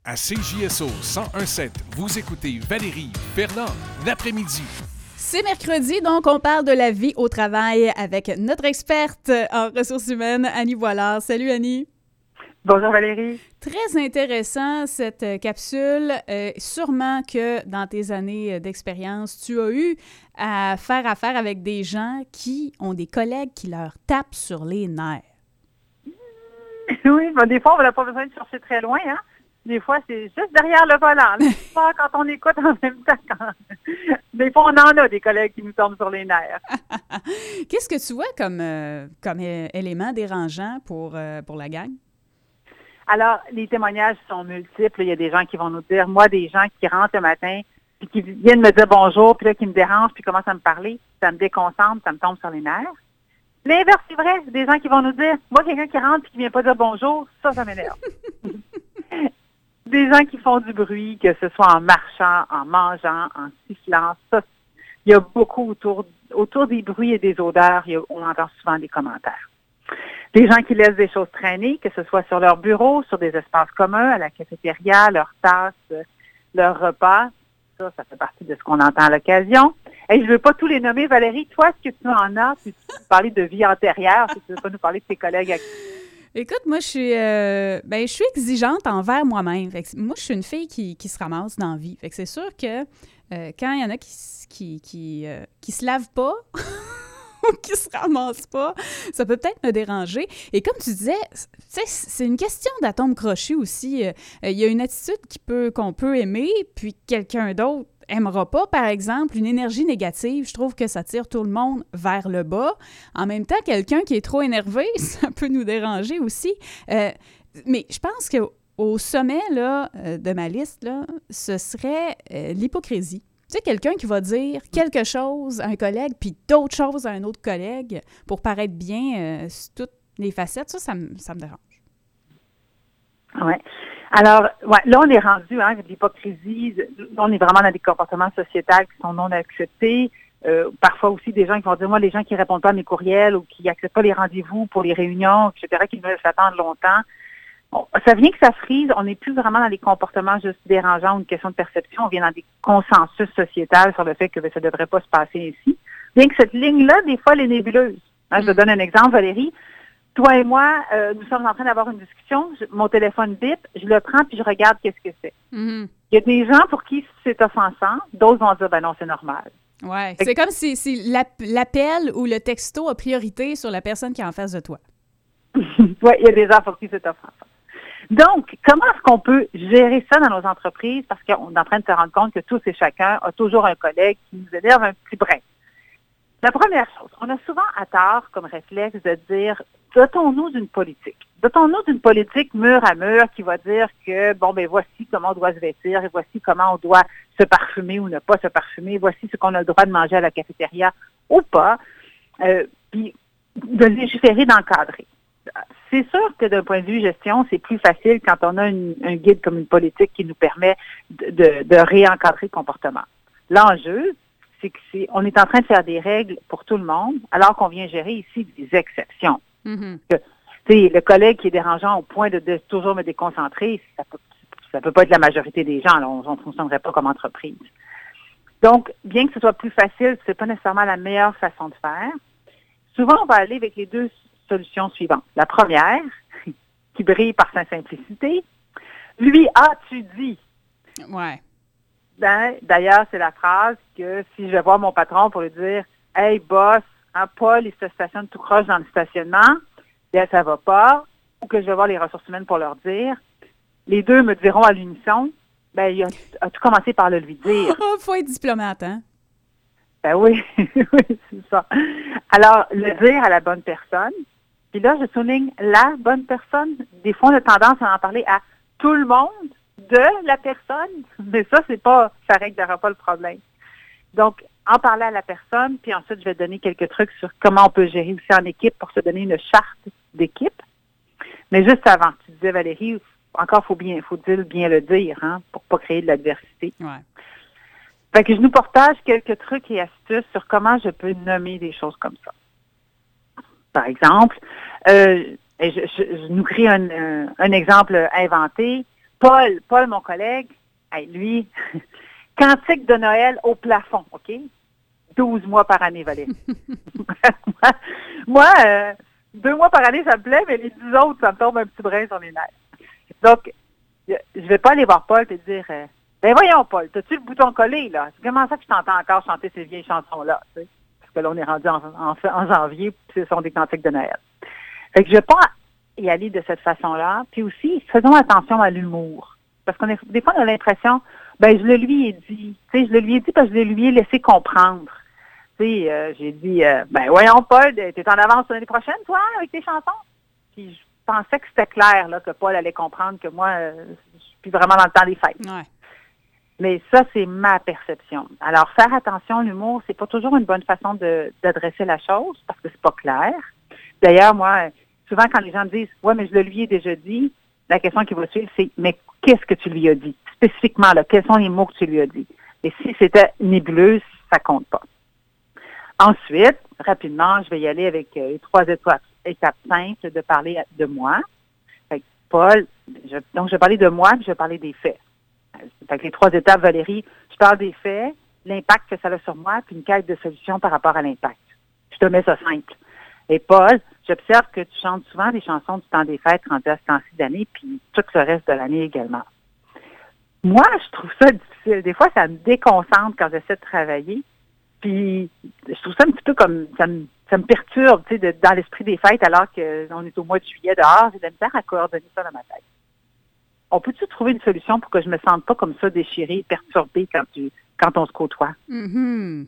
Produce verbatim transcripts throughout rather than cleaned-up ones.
À C J S O cent un sept, vous écoutez Valérie Fernand, l'après-midi. C'est mercredi, donc on parle de la vie au travail avec notre experte en ressources humaines, Annie Voilard. Salut Annie. Bonjour Valérie. Très intéressant cette capsule. Euh, sûrement que dans tes années d'expérience, tu as eu à faire affaire avec des gens qui ont des collègues qui leur tapent sur les nerfs. Oui, ben des fois, on n'a pas besoin de chercher très loin, hein? Des fois, c'est juste derrière le volant. Pas quand on écoute en même temps. Quand... Des fois, on en a des collègues qui nous tombent sur les nerfs. Qu'est-ce que tu vois comme, euh, comme é- élément dérangeant pour, euh, pour la gang? Alors, les témoignages sont multiples. Il y a des gens qui vont nous dire, moi, des gens qui rentrent le matin, puis qui viennent me dire bonjour, puis là, qui me dérangent, puis commencent à me parler. Ça me déconcentre, ça me tombe sur les nerfs. L'inverse, c'est vrai. Des gens qui vont nous dire, moi, quelqu'un qui rentre et qui vient pas dire bonjour, ça, ça m'énerve. Des gens qui font du bruit, que ce soit en marchant, en mangeant, en sifflant, ça, il y a beaucoup autour, autour des bruits et des odeurs, il y a, on entend souvent des commentaires. Des gens qui laissent des choses traîner, que ce soit sur leur bureau, sur des espaces communs, à la cafétéria, leurs tasses, leur repas, ça, ça fait partie de ce qu'on entend à l'occasion. Et je ne veux pas tous les nommer, Valérie, toi, est-ce que tu en as, si tu veux parler de vie antérieure, si tu ne veux pas nous parler de tes collègues actifs? Écoute, moi, je suis, euh, ben, je suis exigeante envers moi-même. Fait que moi, je suis une fille qui, qui se ramasse dans la vie. Fait que c'est sûr que euh, quand il y en a qui, qui, qui, euh, qui se lavent pas ou qui se ramassent pas, ça peut peut-être me déranger. Et comme tu disais, c'est une question d'atome crochu aussi. Euh, il y a une attitude qui peut, qu'on peut aimer, puis quelqu'un d'autre aimera pas, par exemple, une énergie négative. Je trouve que ça tire tout le monde vers le bas. En même temps, quelqu'un qui est trop énervé, ça peut nous déranger aussi. Euh, mais je pense qu'au sommet là, de ma liste, là, ce serait euh, l'hypocrisie. Tu sais, quelqu'un qui va dire quelque chose à un collègue, puis d'autres choses à un autre collègue pour paraître bien euh, sur toutes les facettes, ça, ça me, ça me dérange. Oui. Alors, ouais, là, on est rendu, hein, l'hypocrisie, on est vraiment dans des comportements sociétals qui sont non acceptés. Euh, parfois aussi des gens qui vont dire, moi, les gens qui répondent pas à mes courriels ou qui acceptent pas les rendez-vous pour les réunions, et cetera, qui me laissent attendre longtemps. Bon, ça vient que ça frise, on n'est plus vraiment dans des comportements juste dérangeants ou une question de perception, on vient dans des consensus sociétals sur le fait que ben, ça ne devrait pas se passer ici. Bien que cette ligne-là, des fois, elle est nébuleuse. Hein, je te donne un exemple, Valérie. Toi et moi, euh, nous sommes en train d'avoir une discussion, je, mon téléphone bip, je le prends puis je regarde qu'est-ce que c'est. Mm-hmm. Il y a des gens pour qui c'est offensant, d'autres vont dire, ben non, c'est normal. Ouais, c'est comme si, si l'appel ou le texto a priorité sur la personne qui est en face de toi. Oui, il y a des gens pour qui c'est offensant. Donc, comment est-ce qu'on peut gérer ça dans nos entreprises? Parce qu'on est en train de se rendre compte que tous et chacun a toujours un collègue qui nous énerve un petit brin. La première chose, on a souvent à tort comme réflexe de dire, dotons-nous d'une politique. Dotons-nous d'une politique mur à mur qui va dire que, bon, ben voici comment on doit se vêtir, et voici comment on doit se parfumer ou ne pas se parfumer, voici ce qu'on a le droit de manger à la cafétéria ou pas, euh, puis de légiférer, d'encadrer. C'est sûr que d'un point de vue gestion, c'est plus facile quand on a une, un guide comme une politique qui nous permet de, de, de réencadrer le comportement. L'enjeu, c'est que c'est, on est en train de faire des règles pour tout le monde, alors qu'on vient gérer ici des exceptions. Mm-hmm. Que, le collègue qui est dérangeant au point de, de toujours me déconcentrer, ça peut, ça peut pas être la majorité des gens, là, on ne fonctionnerait pas comme entreprise. Donc, bien que ce soit plus facile, c'est pas nécessairement la meilleure façon de faire. Souvent, on va aller avec les deux solutions suivantes. La première, qui brille par sa simplicité, lui as-tu dit? Ouais. Ben, d'ailleurs, c'est la phrase que si je vais voir mon patron pour lui dire « Hey, boss, hein, Paul, il se stationne tout croche dans le stationnement, bien, ça va pas. » Ou que je vais voir les ressources humaines pour leur dire. Les deux me diront à l'unisson, ben, il a, a tout commencé par le lui dire. Il faut être diplomate, hein? Ben oui, oui, c'est ça. Alors, le dire à la bonne personne. Puis là, je souligne la bonne personne. Des fois, on a tendance à en parler à tout le monde de la personne, mais ça, c'est pas, ça réglera pas le problème. Donc, en parler à la personne, puis ensuite, je vais donner quelques trucs sur comment on peut gérer aussi en équipe pour se donner une charte d'équipe. Mais juste avant, tu disais, Valérie, encore, faut bien, faut dire, bien le dire, hein, pour pas créer de l'adversité. Ouais. Fait que je nous partage quelques trucs et astuces sur comment je peux nommer des choses comme ça. Par exemple, euh, je, je, je nous crée un, un, un exemple inventé. Paul, Paul, mon collègue, hey, lui, cantique de Noël au plafond, OK? douze mois par année, Valérie. moi, moi euh, deux mois par année, ça me plaît, mais les dix autres, ça me tombe un petit brin sur les nerfs. Donc, je vais pas aller voir Paul et dire euh, ben voyons, Paul, t'as-tu le bouton collé, là? C'est comment ça que je t'entends encore chanter ces vieilles chansons-là, tu sais? Parce que là, on est rendu en, en, en janvier, puis ce sont des cantiques de Noël. Fait que je vais pas y aller de cette façon-là. Puis aussi, faisons attention à l'humour. Parce qu'on est, des fois, on a l'impression, ben je le lui ai dit. Tu sais, je le lui ai dit parce que je le lui ai laissé comprendre. Tu sais, euh, j'ai dit, euh, ben voyons, Paul, t'es en avance pour l'année prochaine, toi, avec tes chansons? Puis je pensais que c'était clair, là, que Paul allait comprendre que moi, euh, je suis vraiment dans le temps des fêtes. Ouais. Mais ça, c'est ma perception. Alors, faire attention, l'humour, c'est pas toujours une bonne façon de, d'adresser la chose parce que c'est pas clair. D'ailleurs, moi, souvent, quand les gens me disent, ouais, mais je le lui ai déjà dit, la question qui va suivre, c'est, mais qu'est-ce que tu lui as dit? Spécifiquement, là, quels sont les mots que tu lui as dit? Et si c'était nébuleux, ça compte pas. Ensuite, rapidement, je vais y aller avec euh, les trois étapes, étapes simples de parler de moi. Fait que Paul, je, donc je vais parler de moi, puis je vais parler des faits. Fait que les trois étapes, Valérie, je parle des faits, l'impact que ça a sur moi, puis une quête de solution par rapport à l'impact. Je te mets ça simple. Et Paul, j'observe que tu chantes souvent des chansons du temps des fêtes rendues à ce temps-ci d'année, puis tout le reste de l'année également. Moi, je trouve ça difficile. Des fois, ça me déconcentre quand j'essaie de travailler. Puis, je trouve ça un petit peu comme, ça me, ça me perturbe, tu sais, de, dans l'esprit des fêtes, alors qu'on est au mois de juillet dehors, j'ai de la misère à coordonner ça dans ma tête. On peut-tu trouver une solution pour que je me sente pas comme ça déchirée, perturbée quand tu, quand on se côtoie? Mm-hmm.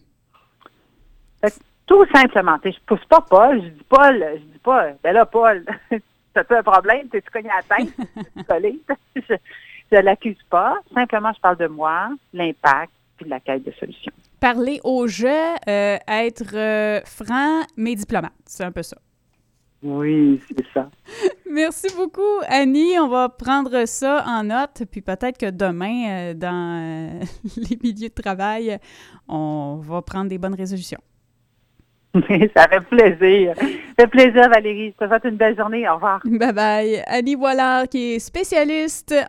Fait, tout simplement, tu sais, je pousse pas Paul, je dis Paul, je dis pas, ben là, Paul, t'as-tu un problème? T'es-tu cogné à la tête? T'es-tu collé? je, je l'accuse pas. Simplement, je parle de moi, l'impact, puis de la quête de solution. Parler au jeu, euh, être euh, franc, mais diplomate. C'est un peu ça. Oui, c'est ça. Merci beaucoup, Annie. On va prendre ça en note, puis peut-être que demain, euh, dans euh, les milieux de travail, on va prendre des bonnes résolutions. Ça fait plaisir. Ça fait plaisir, Valérie. Je te souhaite une belle journée. Au revoir. Bye-bye. Annie Voilard, qui est spécialiste